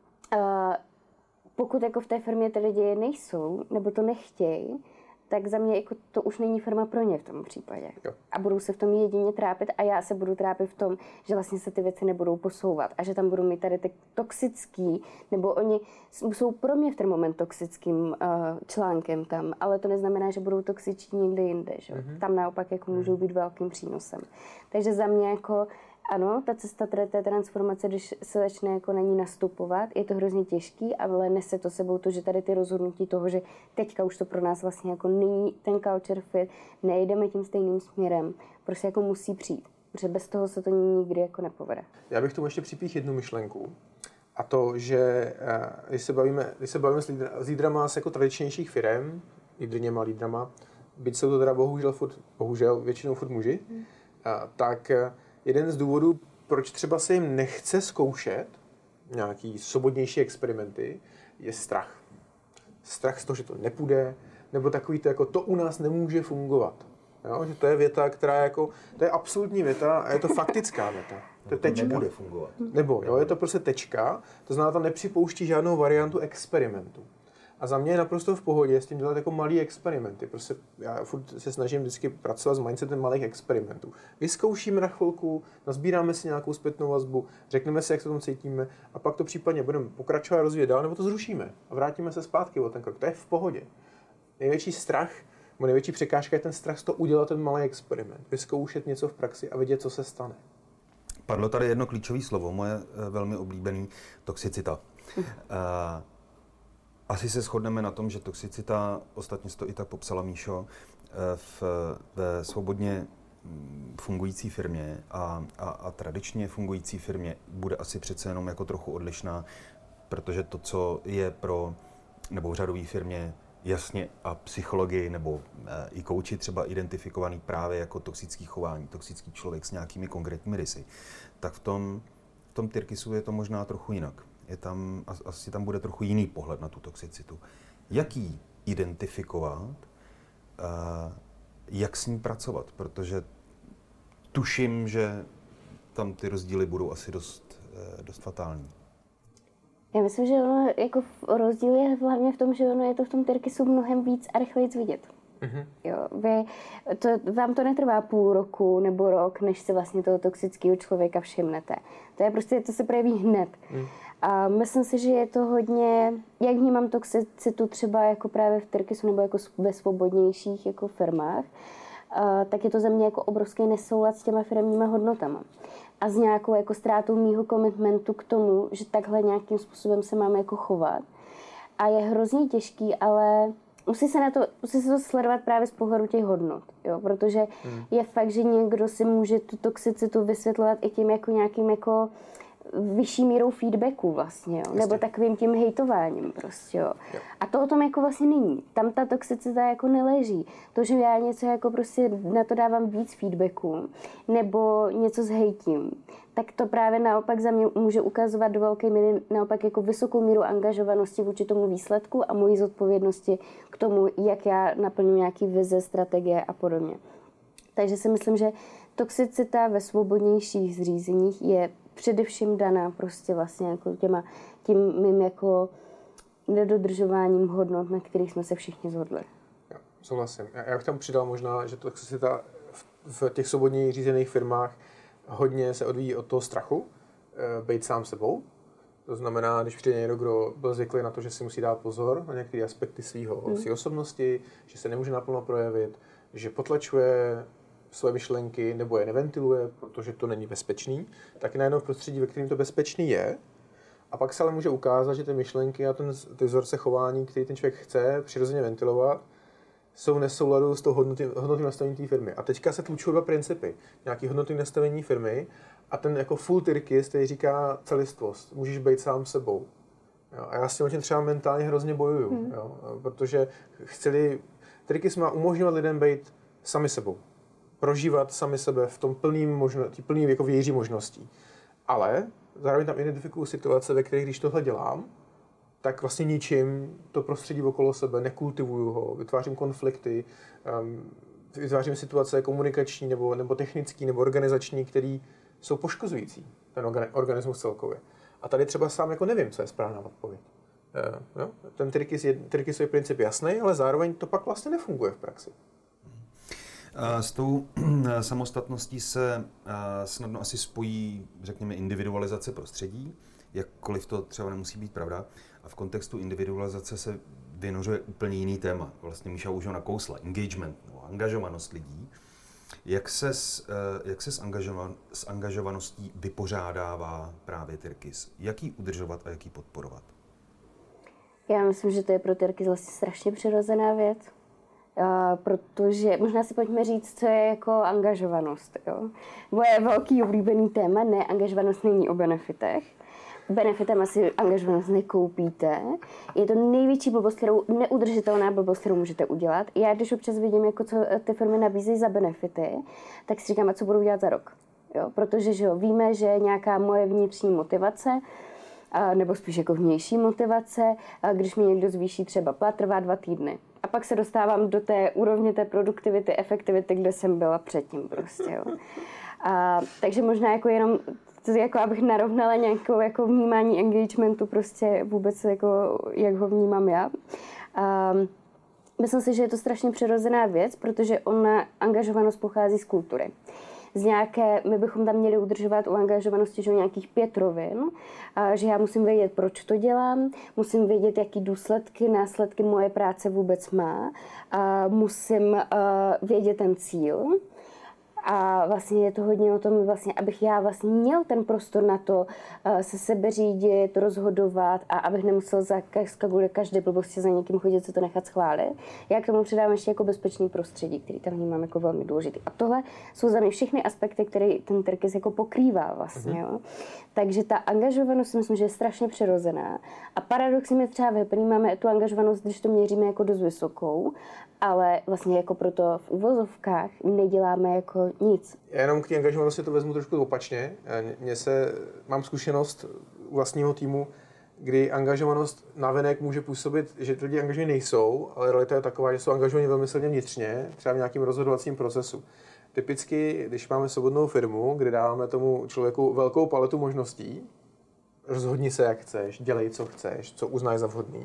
a pokud jako v té firmě ty lidi nejsou, nebo to nechtějí, tak za mě jako to už není firma pro ně v tom případě. Jo. A budou se v tom jedině trápit a já se budu trápit v tom, že vlastně se ty věci nebudou posouvat a že tam budou mít tady ty toxický, nebo oni jsou pro mě v ten moment toxickým uh, článkem tam, ale to neznamená, že budou toxiční někde jinde. Že? Mm-hmm. Tam naopak jako můžou být velkým přínosem. Takže za mě jako ano, ta cesta té transformace, když se začne jako na ní nastupovat, je to hrozně těžký, ale nese to sebou to, že tady ty rozhodnutí toho, že teďka už to pro nás vlastně jako není ten culture fit, nejdeme tím stejným směrem, prostě jako musí přijít, protože bez toho se to nikdy jako nepovede. Já bych tomu ještě připích jednu myšlenku. A to, že když se bavíme, když se bavíme s lídrama z jako tradičnějších firem, lídrněma, lídrama, byť jsou to teda bohužel, furt, bohužel většinou furt muži, hmm. tak jeden z důvodů, proč třeba se jim nechce zkoušet nějaký svobodnější experimenty, je strach. Strach z toho, že to nepůjde, nebo takový to, jako to u nás nemůže fungovat. Jo? Že to je věta, která je jako, to je absolutní věta a je to faktická věta. To je tečka. Nebude fungovat. Nebo, jo, je to prostě tečka, to znamená, to nepřipouští žádnou variantu experimentu. A za mě je naprosto v pohodě s tím dělat jako malý experimenty. Prostě já furt se snažím vždycky pracovat s mindsetem malých experimentů. Vyzkoušíme na chvilku, nazbíráme si nějakou zpětnou vazbu, řekneme si, jak se tomu cítíme a pak to případně budeme pokračovat, rozvíjet dál, nebo to zrušíme a vrátíme se zpátky o ten krok. To je v pohodě. Největší strach, nebo největší překážka je ten strach z toho udělat ten malý experiment. Vyzkoušet něco v praxi a vidět, co se stane. Padlo tady jedno klíčové slovo, moje velmi oblíbený, toxicita. uh, Asi se shodneme na tom, že toxicita, ostatně to i tak popsala Míšo, v, ve svobodně fungující firmě a, a, a tradičně fungující firmě bude asi přece jenom jako trochu odlišná, protože to, co je pro, nebo v řadové firmě jasně a psychologii nebo e, i kouči třeba identifikovaný právě jako toxický chování, toxický člověk s nějakými konkrétními rysy, tak v tom, v tom Tyrkisu je to možná trochu jinak. Je tam, asi tam bude trochu jiný pohled na tu toxicitu. Jak ji identifikovat, jak s ní pracovat, protože tuším, že tam ty rozdíly budou asi dost, dost fatální. Já myslím, že ono jako rozdíl je hlavně v tom, že ono je to v tom Tyrkisu mnohem víc a rychleji vidět. Mm-hmm. Jo, vy, to, vám to netrvá půl roku nebo rok, než si vlastně toho toxického člověka všimnete. To je prostě, to se projeví hned. Mm. A myslím si, že je to hodně, jak vnímám toxicitu třeba jako právě v Tyrkisu nebo jako ve svobodnějších jako firmách, a, tak je to za mě jako obrovský nesoulad s těma firmníma hodnotama. A s nějakou jako ztrátou mýho komitmentu k tomu, že takhle nějakým způsobem se máme jako chovat. A je hrozně těžký, ale musí se na to, musí se to sledovat právě z pohledu těch hodnot, jo? Protože hmm. je fakt, že někdo si může tu toxicitu vysvětlovat i tím jako nějakým jako vyšší mírou feedbacku vlastně, jo? Nebo takovým tím hejtováním prostě, jo. jo. A to o tom jako vlastně není. Tam ta toxicita jako neleží. To, že já něco jako prostě na to dávám víc feedbacku, nebo něco zhejtím, tak to právě naopak za mě může ukazovat do velké míry naopak jako vysokou míru angažovanosti vůči tomu výsledku a mojí zodpovědnosti k tomu, jak já naplňuji nějaký vize, strategie a podobně. Takže si myslím, že toxicita ve svobodnějších zřízeních je především daná prostě vlastně jako těma, tím mým jako nedodržováním hodnot, na kterých jsme se všichni shodli. Já souhlasím. Já, já bych tam přidal možná, že toxicita v, v těch svobodně řízených firmách hodně se odvíjí od toho strachu, e, být sám sebou. To znamená, když přijde někdo, kdo byl zvyklý na to, že si musí dát pozor na některé aspekty svého, hmm. své osobnosti, že se nemůže naplno projevit, že potlačuje své myšlenky nebo je neventiluje, protože to není bezpečný, tak je najednou v prostředí, ve kterém to bezpečný je. A pak se ale může ukázat, že ty myšlenky a ten, ty vzorce chování, který ten člověk chce přirozeně ventilovat, jsou v nesouladu s tou hodnotným nastavením té firmy. A teďka se tlučují dva principy. Nějaký hodnotný nastavení firmy a ten jako full Tyrkis, který říká celistvost. Můžeš být sám sebou. Jo? A já s tím třeba mentálně hrozně bojuju, hmm. jo? Protože chceli, Tyrkis má umožňovat lidem být sami sebou. Prožívat sami sebe v tom plným možno, plný jako vějíří možností. Ale zároveň tam identifikuju situace, ve kterých když tohle dělám, tak vlastně ničím to prostředí okolo sebe, nekultivuju ho, vytvářím konflikty, um, vytvářím situace komunikační nebo, nebo technický nebo organizační, které jsou poškozující ten organismus celkově. A tady třeba sám jako nevím, co je správná odpověď. Uh, jo? Ten Tyrkis je, Tyrkisový princip jasný, ale zároveň to pak vlastně nefunguje v praxi. S tou samostatností se snadno asi spojí, řekněme, individualizace prostředí, jakkoliv to třeba nemusí být pravda. A v kontextu individualizace se vynořuje úplně jiný téma. Vlastně Míša už ho nakousla. Engagement, no, angažovanost lidí. Jak se s, jak se s, angažovan, s angažovaností vypořádává právě Tyrkis? Jak ji udržovat a jak ji podporovat? Já myslím, že to je pro Tyrkis vlastně strašně přirozená věc. Uh, protože možná si pojďme říct, co je jako angažovanost. Jo? Moje velký oblíbený téma, ne, angažovanost není o benefitech. Benefitem asi angažovanost nekoupíte. Je to největší blbost, kterou, neudržitelná blbost, kterou můžete udělat. Já když občas vidím, jako co ty firmy nabízejí za benefity, tak si říkám, a co budu dělat za rok. Jo? Protože že jo, víme, že nějaká moje vnitřní motivace, a, nebo spíš jako vnější motivace, a když mi někdo zvýší třeba plat, trvá dva týdny. A pak se dostávám do té úrovně té produktivity, efektivity, kde jsem byla předtím prostě, jo. A, takže možná jako jenom, jako abych narovnala nějakou jako vnímání engagementu prostě vůbec jako, jak ho vnímám já. A, myslím si, že je to strašně přirozená věc, protože ona, angažovanost pochází z kultury. Z nějaké, my bychom tam měli udržovat u angažovanosti že nějakých pět rovin, a že já musím vědět, proč to dělám, musím vědět, jaký důsledky, následky moje práce vůbec má, a musím uh, vědět ten cíl. A vlastně je to hodně o tom, vlastně, abych já vlastně měl ten prostor na to uh, se sebe řídit, rozhodovat a abych nemusel za každé blbosti za někým chodit, co to nechat schválit. Já k tomu přidám ještě jako bezpečný prostředí, který tam vnímám jako velmi důležitý. A tohle jsou za mě všechny aspekty, které ten Tyrkis jako pokrývá vlastně. Jo. Takže ta angažovanost si myslím, že je strašně přirozená. A paradoxně my třeba máme tu angažovanost, když to měříme jako dost vysokou, ale vlastně jako proto v uvozovkách neděláme jako nic. Já jenom k té angažovanosti to vezmu trošku opačně. Mně se, mám zkušenost u vlastního týmu, kdy angažovanost navenek může působit, že lidi angažovaní nejsou, ale realita je taková, že jsou angažovaní velmi silně vnitřně, třeba v nějakém rozhodovacím procesu. Typicky, když máme svobodnou firmu, kde dáváme tomu člověku velkou paletu možností, rozhodni se, jak chceš, dělej, co chceš, co uznáš za vhodný,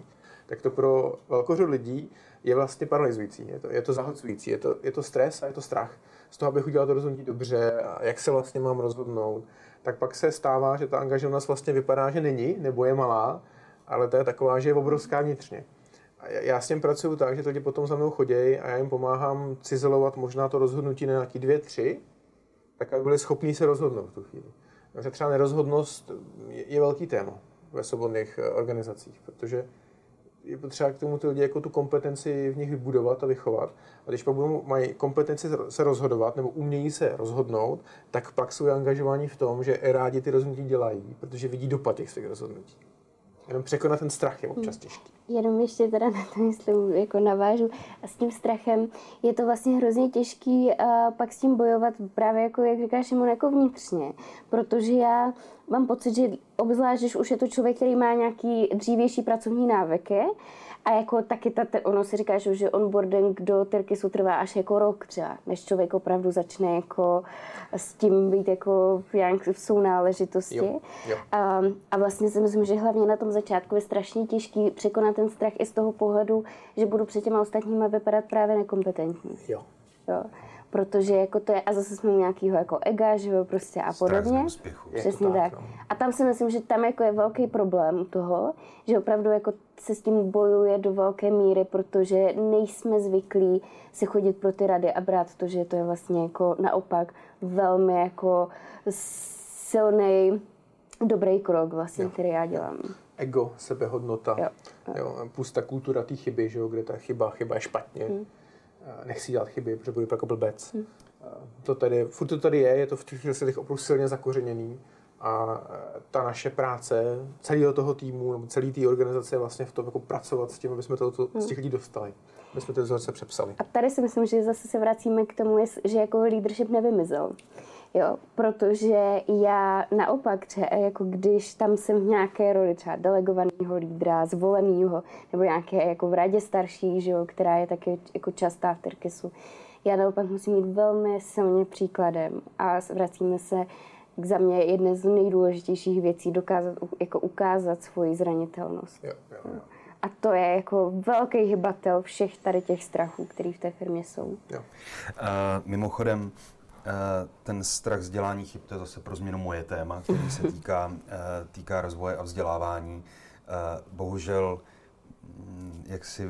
tak to pro velkou řadu lidí je vlastně paralyzující, je to, je to zahlcující, je to, je to stres a je to strach z toho, abych udělal to rozhodnutí dobře a jak se vlastně mám rozhodnout. Tak pak se stává, že ta angažovanost vlastně vypadá, že není, nebo je malá, ale to je taková, že je obrovská vnitřně. A já s tím pracuju tak, že lidi potom za mnou chodí a já jim pomáhám cizelovat možná to rozhodnutí na nějaký dvě, tři, tak aby byli schopní se rozhodnout v tu chvíli. Takže třeba nerozhodnost je, je velký téma ve svobodných organizacích, protože je potřeba k tomu ty lidi jako tu kompetenci v nich vybudovat a vychovat. A když pak budou, mají kompetenci se rozhodovat nebo umějí se rozhodnout, tak pak jsou angažovaní v tom, že rádi ty rozhodnutí dělají, protože vidí dopad těch svých rozhodnutí. Jenom překonat ten strach je občas těžký. Jenom ještě teda na to, jestli jako navážu. A s tím strachem je to vlastně hrozně těžký a pak s tím bojovat právě jako, jak říkáš, Šimon, jako vnitřně. Protože já mám pocit, že obzvlášť, když už je to člověk, který má nějaký dřívější pracovní návyky, a jako taky ta, ono si říká, že onboarding do Tyrkisu trvá až jako rok třeba, než člověk opravdu začne jako s tím být jako v sounáležitosti. Jo, jo. A, a vlastně si myslím, že hlavně na tom začátku je strašně těžký překonat ten strach i z toho pohledu, že budu před těma ostatníma vypadat právě nekompetentní. Jo. Jo. Protože jako to je, a zase jsme u nějakého jako ega, že jo, prostě a podobně. Přesně tak. tak. A tam si myslím, že tam jako je velký problém u toho, že opravdu jako se s tím bojuje do velké míry, protože nejsme zvyklí si chodit pro ty rady a brát to, že to je vlastně jako naopak velmi jako silný, dobrý krok vlastně, jo. který já dělám. Ego, sebehodnota, jo. Jo, plus ta kultura té chyby, že jo, kde ta chyba, chyba je špatně. Hmm. Nechci dělat chyby, protože budu jako blbec. Hmm. To tady, furt to tady je, je to v těch chvílích opravdu silně zakořeněný a ta naše práce, celého toho týmu, nebo celý té organizace je vlastně v tom jako pracovat s tím, aby jsme to, to hmm. z těch lidí dostali, aby jsme ty vzorce přepsali. A tady si myslím, že zase se vracíme k tomu, že jako leadership nevymizel. Jo, protože já naopak, jako když tam jsem v nějaké roli třeba delegovaného lídra, zvoleného, nebo nějaké jako v radě starší, že jo, která je taky jako častá v Tyrkisu, já naopak musím být velmi silně příkladem a vracíme se k za mě jedné z nejdůležitějších věcí, dokázat jako ukázat svoji zranitelnost. Jo, jo, jo. A to je jako velký hybatel všech tady těch strachů, které v té firmě jsou. Jo. Uh, mimochodem, ten strach z dělání chyb, to je zase pro změnu moje téma, který se týká, týká rozvoje a vzdělávání. Bohužel jaksi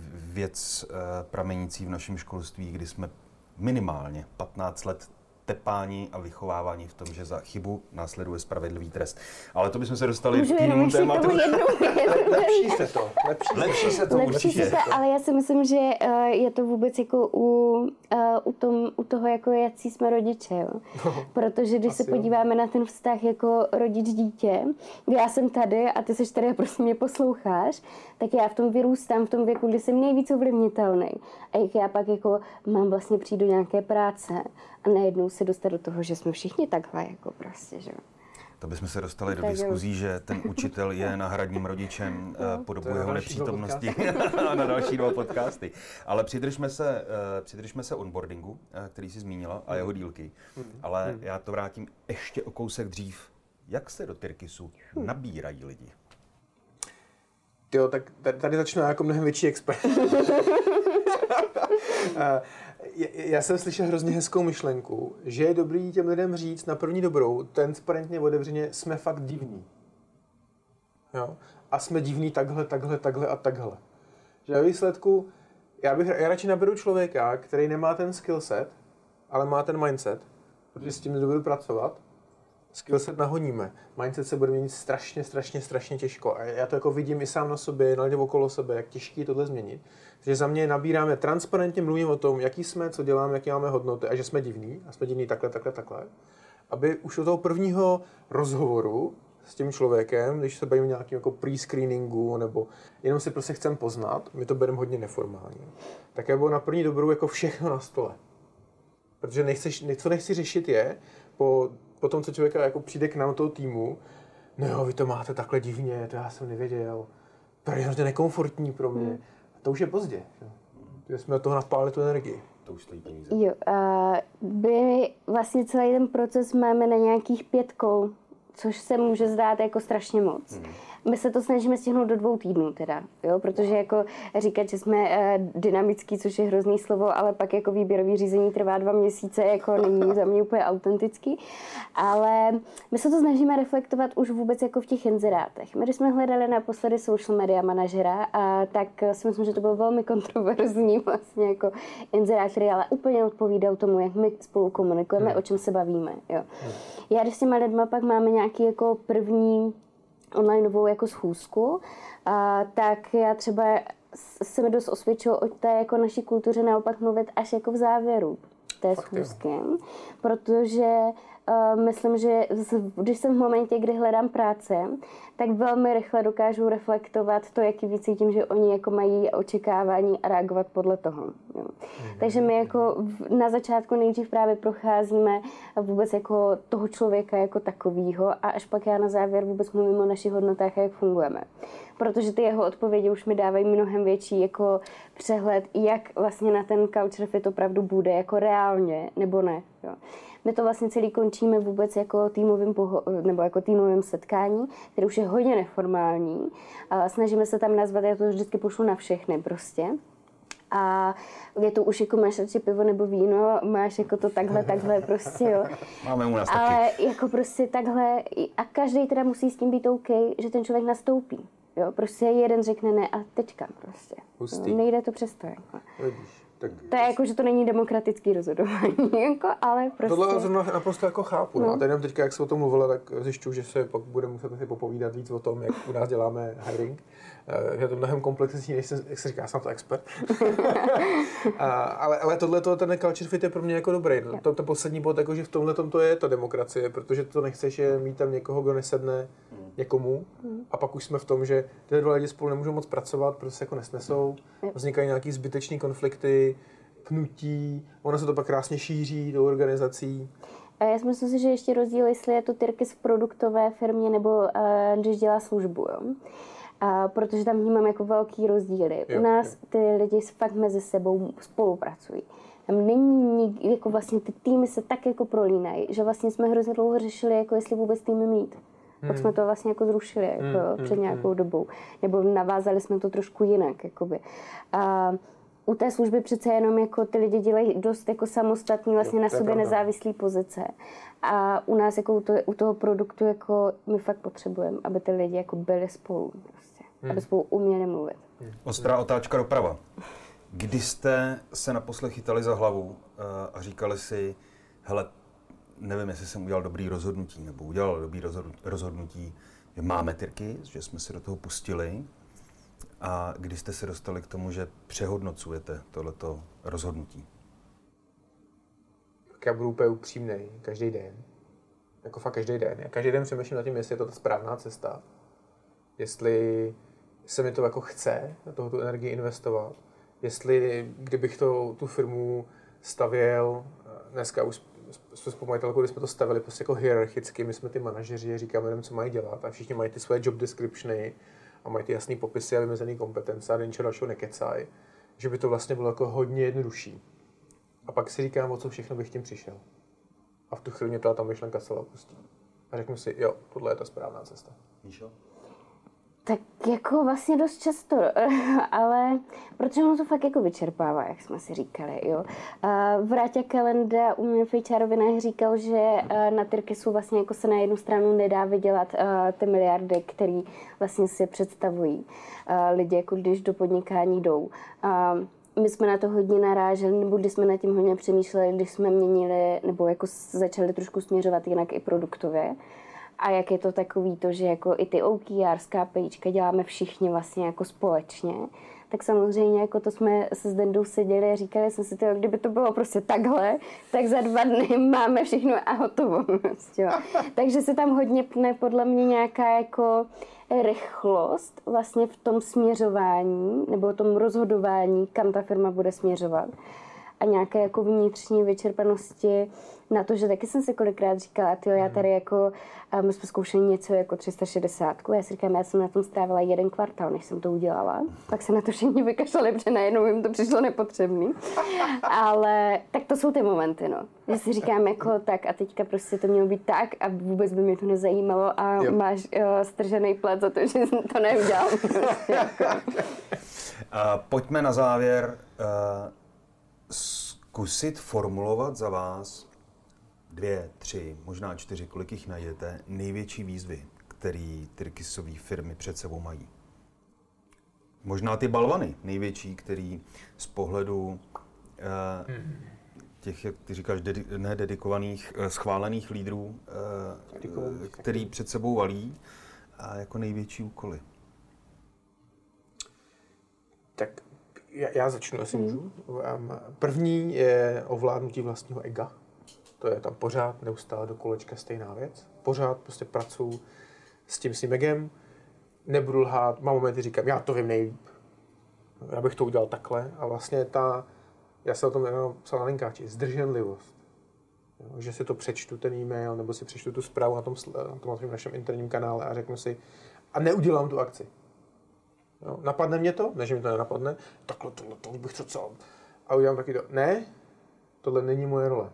věc pramenící v našem školství, kdy jsme minimálně patnáct let tepání a vychovávání v tom, že za chybu následuje spravedlivý trest. Ale to bychom se dostali Můžu k jinému tématu. Lepší se to. Lepší, lepší se to lepší určitě. Se to, ale já si myslím, že je to vůbec jako u, u, tom, u toho, jako jaký jsme rodiče. Jo. No, protože když se podíváme jo. na ten vztah jako rodič-dítě, kdy já jsem tady a ty seš tady a prostě mě posloucháš, tak já v tom vyrůstám v tom věku, kdy jsem nejvíc ovlivnitelný. A jak já pak jako mám vlastně přijít do nějaké práce a najednou se dostat do toho, že jsme všichni takhle, jako prostě, že jo. To bychom se dostali do diskuzí, že ten učitel je náhradním rodičem no, po dobu jeho nepřítomnosti na další dva podcasty. Ale přidržme se, přidržme se onboardingu, který jsi zmínila, a jeho dílky. Ale já to vrátím ještě o kousek dřív. Jak se do Tyrkisu nabírají lidi? Jo, tak tady začnu jako mnohem větší expert. Já jsem slyšel hrozně hezkou myšlenku, že je dobrý těm lidem říct na první dobrou, transparentně, otevřeně, jsme fakt divní. Jo? A jsme divní takhle, takhle, takhle a takhle. Že ve výsledku, já, bych, já radši naberu člověka, který nemá ten skillset, ale má ten mindset, protože s tím nedovedu pracovat. Skillset nahoníme. Mindset se bude měnit strašně, strašně, strašně těžko. A já to jako vidím i sám na sobě, na lidem okolo sebe, jak těžký je tohle změnit. Takže za mě nabíráme, transparentně mluvím o tom, jaký jsme, co děláme, jaké máme hodnoty a že jsme divní. A jsme divní takhle, takhle, takhle. Aby už od toho prvního rozhovoru s tím člověkem, když se bavíme o nějakém jako pre-screeningu nebo jenom si prostě chcem poznat, my to bereme hodně neformálně, tak je bylo na první dobrou jako všechno na stole. Protože nechceš, co nechci řešit je, po po tom, co člověka jako přijde k nám toho týmu, no jo, vy to máte takhle divně, to já jsem nevěděl, to je hrozně nekomfortní pro mě. Hmm. A to už je pozdě, že jsme od toho napálili tu energii. To už stojí peníze. Jo, a my vlastně celý ten proces máme na nějakých pět kol, což se může zdát jako strašně moc. Hmm. my se to snažíme stihnout do dvou týdnů teda, jo, protože jako říkat, že jsme uh, dynamický, což je hrozný slovo, ale pak jako výběrový řízení trvá dva měsíce, jako není za mě úplně autentický, ale my se to snažíme reflektovat už vůbec jako v těch inzerátech. My, když jsme hledali naposledy social media manažera, a tak si myslím, že to bylo velmi kontroverzní vlastně jako inzerát, který ale úplně odpovídal tomu, jak my spolu komunikujeme, hmm. o čem se bavíme, jo. Hmm. Já když s těma lidma pak máme nějaký jako první onlineovou jako schůzku, a, tak já třeba se mi dost osvědčilo o té jako naší kultuře naopak mluvit až jako v závěru té Fakt schůzky, jo. protože Uh, myslím, že když jsem v momentě, kdy hledám práce, tak velmi rychle dokážu reflektovat to, jaký vycítím, že oni jako mají očekávání a reagovat podle toho. Jo. Mm-hmm. Takže my jako na začátku nejdřív právě procházíme vůbec jako toho člověka jako takovýho a až pak já na závěr vůbec mluvím o našich hodnotách a jak fungujeme. Protože ty jeho odpovědi už mi dávají mnohem větší jako přehled, jak vlastně na ten culture fit opravdu bude, jako reálně nebo ne. Jo. My to vlastně celý končíme vůbec jako týmovým, poho- nebo jako týmovým setkání, které už je hodně neformální. A snažíme se tam nazvat, já to vždycky pošlu na všechny prostě. A je to už jako máš radši pivo nebo víno, máš jako to takhle, takhle prostě, jo. Máme u nás Ale taky. jako prostě takhle a každý teda musí s tím být OK, že ten člověk nastoupí. Jo, prostě jeden řekne ne a tečka prostě. Jo, nejde to přesto, jako. Tak to je jako, že to není demokratický rozhodování, jako, ale prostě... Tohle zrovna naprosto jako chápu. No. A teď jenom teďka, jak se o tom mluvila, tak zjišťuju, že se pak bude muset asi popovídat víc o tom, jak u nás děláme hiring. Je to mnohem komplexnější, než jsem, jak se říká, já jsem to expert. a, ale, ale tohle, ten culture fit je pro mě jako dobrý. To, to poslední bod, jako, že v tomhle to je ta demokracie, protože to nechceš je mít tam někoho, kdo nesedne někomu. A pak už jsme v tom, že ty dva lidi spolu nemůžou moc pracovat, protože se jako nesnesou. Vznikají nějaký zbytečný konflikty, pnutí, ono se to pak krásně šíří do organizací. A já si myslím si, že ještě rozdíl, jestli je to Tyrkys v produktové firmě nebo uh, když dělá službu, jo. A protože tam vnímám jako velký rozdíly. Jo, U nás jo. ty lidi fakt mezi sebou spolupracují. Tam není, jako vlastně ty týmy se tak jako prolínají, že vlastně jsme hrozně dlouho řešili, jako jestli vůbec týmy mít. Pak hmm. jsme to vlastně jako zrušili jako hmm. před nějakou hmm. dobou. Nebo navázali jsme to trošku jinak, jakoby. A u té služby přece jenom jako ty lidi dělají dost jako samostatní, vlastně jo, na sobě nezávislý pozice. A u nás jako u, to, u toho produktu jako my fakt potřebujeme, aby ty lidi jako byli spolu prostě, hmm. aby spolu uměli mluvit. Hmm. Ostrá otáčka doprava. Kdy jste se naposled chytali za hlavu uh, a říkali si, hele, nevím, jestli jsem udělal dobrý rozhodnutí, nebo udělal dobrý rozhodnutí, že máme Tyrky, že jsme se do toho pustili, a kdy jste se dostali k tomu, že přehodnocujete tohleto rozhodnutí? Tak já budu úplně upřímnej, každý den. Jako fakt každý den. Já každý den přemýšlím nad tím, jestli je to ta správná cesta. Jestli se mi to jako chce do toho tu energii investovat. Jestli, kdybych to, tu firmu stavěl, dneska už jsme vzpomněli, když jsme to stavili prostě jako hierarchicky, my jsme ty manažeři, říkáme lidem, co mají dělat a všichni mají ty svoje job descriptiony a mají ty jasný popisy a vymezený kompetence a do ničeho dalšího nekecaj, že by to vlastně bylo jako hodně jednodušší. A pak si říkám, o co všechno bych tím přišel. A v tu chvíli mě to ta myšlenka celá opustí. A řeknu si, jo, tohle je ta správná cesta. Míšo? Tak jako vlastně dost často, ale protože ono to fakt jako vyčerpává, jak jsme si říkali, jo. Vráťa Kalenda u mě v H R novinách říkal, že na Tyrkysu vlastně jako se na jednu stranu nedá vydělat ty miliardy, které vlastně si představují lidi, jako když do podnikání jdou. My jsme na to hodně naráželi, nebo když jsme nad tím hodně přemýšleli, když jsme měnili, nebo jako začali trošku směřovat jinak i produktově. A jak je to takový to, že jako i ty O K R, KPIčka děláme všichni vlastně jako společně, tak samozřejmě jako to jsme se s Dendou seděli a říkali jsme si, tyjo, kdyby to bylo prostě takhle, tak za dva dny máme všechno a hotovo. Prostě, takže se tam hodně pne podle mě nějaká jako rychlost vlastně v tom směřování nebo tom rozhodování, kam ta firma bude směřovat. a nějaké jako vnitřní vyčerpanosti na to, že taky jsem si kolikrát říkala, tyjo, já tady jako, my jsme zkoušeli něco jako tři sta šedesát, já si říkám, já jsem na tom strávila jeden kvartál, než jsem to udělala, pak se na to všichni vykašlali, protože najednou jim to přišlo nepotřebný, ale tak to jsou ty momenty, no, že si říkám jako tak a teďka prostě to mělo být tak a vůbec by mě to nezajímalo a jo. máš uh, stržený plat za to, že jsem to neudělal. Prostě, jako. Uh, pojďme na závěr uh, zkusit formulovat za vás dvě, tři, možná čtyři, kolik jich najdete, největší výzvy, které Tyrkisové firmy před sebou mají. Možná ty balvany největší, který z pohledu uh, těch, jak ty říkáš, dedi- ne dedikovaných, uh, schválených lídrů, uh, který před sebou valí, a jako největší úkoly. Tak já, já začnu, jestli hmm. můžu. První je ovládnutí vlastního ega. To je tam pořád, neustále do kolečka stejná věc. Pořád prostě pracuji s tím svým egem. Nebudu lhát, mám momenty, říkám, já to vím nejlíp. Já bych to udělal takhle. A vlastně ta, já se o tom jenom psal na linkáči, zdrženlivost. Jo, že si to přečtu, ten e-mail, nebo si přečtu tu zprávu na tom, na tom, na tom našem interním kanále a řeknu si, a neudělám tu akci. Jo, napadne mě to? Ne, že mi to nenapadne. Takhle, tohle, tohle bych to celé. A udělám taky to. Ne, tohle není moje role.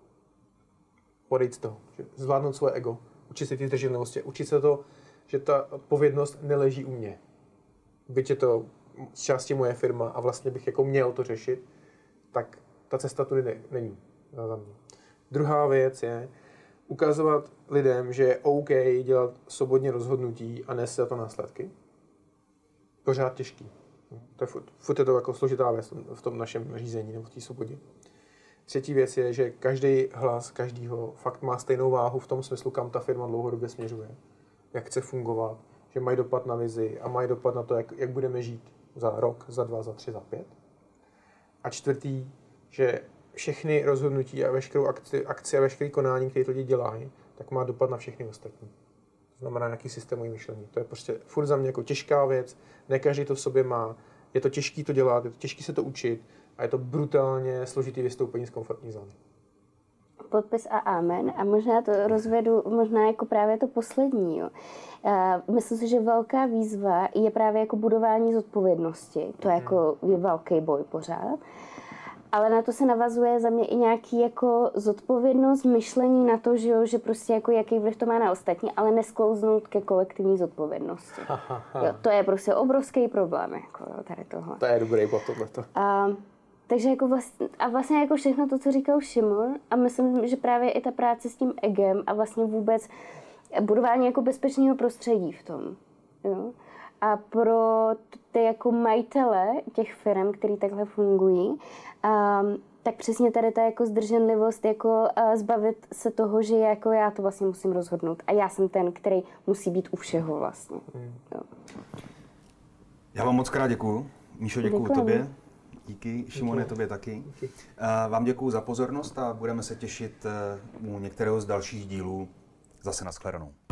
Odejít z toho. Zvládnout svoje ego. Učit se ty zdrženlivosti. Učit se to, že ta odpovědnost neleží u mě. Byť je to z části moje firma a vlastně bych jako měl to řešit, tak ta cesta tudy ne, není. Za mě. Druhá věc je ukazovat lidem, že je OK dělat svobodně rozhodnutí a nést za to následky. Pořád těžký. To je furt, furt je to jako složitá věc v tom našem řízení nebo v té svobodě. Třetí věc je, že každý hlas každýho fakt má stejnou váhu v tom smyslu, kam ta firma dlouhodobě směřuje. Jak chce fungovat, že mají dopad na vizi a mají dopad na to, jak, jak budeme žít za rok, za dva, za tři, za pět. A čtvrtý, že všechny rozhodnutí a veškerou akci, akci a veškeré konání, které lidi dělají, tak má dopad na všechny ostatní. To znamená nějaký systémový myšlení. To je prostě furt za mě jako těžká věc, ne každý to v sobě má. Je to těžké to dělat, je to těžké se to učit a je to brutálně složitý vystoupení z komfortní zóny. Podpis a amen. A možná to rozvedu, možná jako právě to poslední. Jo. Myslím si, že velká výzva je právě jako budování zodpovědnosti. To je jako je velký boj pořád. Ale na to se navazuje za mě i nějaký jako zodpovědnost, myšlení na to, že, jo, že prostě jako jaký vliv to má na ostatní, ale nesklouznout ke kolektivní zodpovědnosti. Jo, to je prostě obrovský problém jako jo, tady tohle. To je dobrý bod tohleto. A, takže jako vlastně, a vlastně jako všechno to, co říkal Šimon, a myslím, že právě i ta práce s tím egem a vlastně vůbec budování jako bezpečného prostředí v tom. Jo. A pro ty jako majitele těch firm, které takhle fungují, um, tak přesně tady ta jako zdrženlivost, jako uh, zbavit se toho, že jako já to vlastně musím rozhodnout. A já jsem ten, který musí být u všeho vlastně. Mm. Jo. Já vám moc krát děkuju. Míšo, děkuju Děkujeme. tobě. Díky. Šimone, tobě taky. Díky. Uh, vám děkuju za pozornost a budeme se těšit uh, u některého z dalších dílů zase na shledanou.